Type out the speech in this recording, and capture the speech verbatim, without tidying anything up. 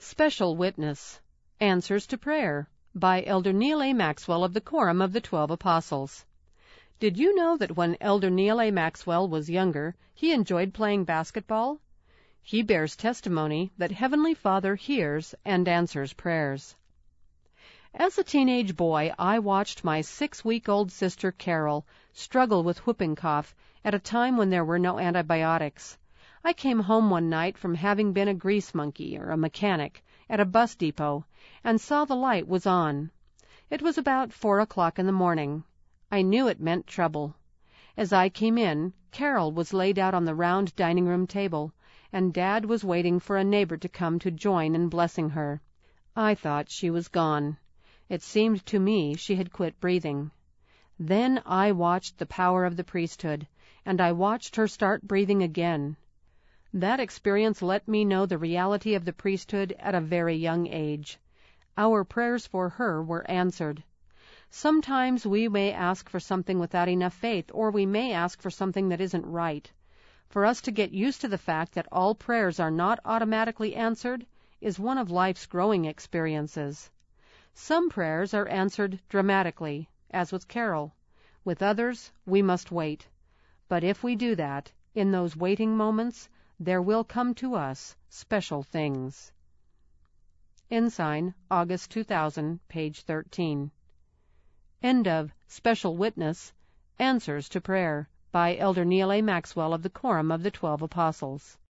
Special Witness. Answers to Prayer by Elder Neal A. Maxwell of the Quorum of the Twelve Apostles. Did you know that when Elder Neal A. Maxwell was younger, he enjoyed playing basketball? He bears testimony that Heavenly Father hears and answers prayers. As a teenage boy, I watched my six-week-old sister Carol struggle with whooping cough at a time when there were no antibiotics. I came home one night from having been a grease monkey or a mechanic at a bus depot and saw the light was on. It was about four o'clock in the morning. I knew it meant trouble. As I came in, Carol was laid out on the round dining room table, and Dad was waiting for a neighbor to come to join in blessing her. I thought she was gone. It seemed to me she had quit breathing. Then I watched the power of the priesthood, and I watched her start breathing again. That experience let me know the reality of the priesthood at a very young age. Our prayers for her were answered. Sometimes we may ask for something without enough faith, or we may ask for something that isn't right. For us to get used to the fact that all prayers are not automatically answered is one of life's growing experiences. Some prayers are answered dramatically, as with Carol. With others, we must wait. But if we do that, in those waiting moments, there will come to us special things. Ensign, August two thousand, page thirteen. End of Special Witness, Answers to Prayer by Elder Neal A. Maxwell of the Quorum of the Twelve Apostles.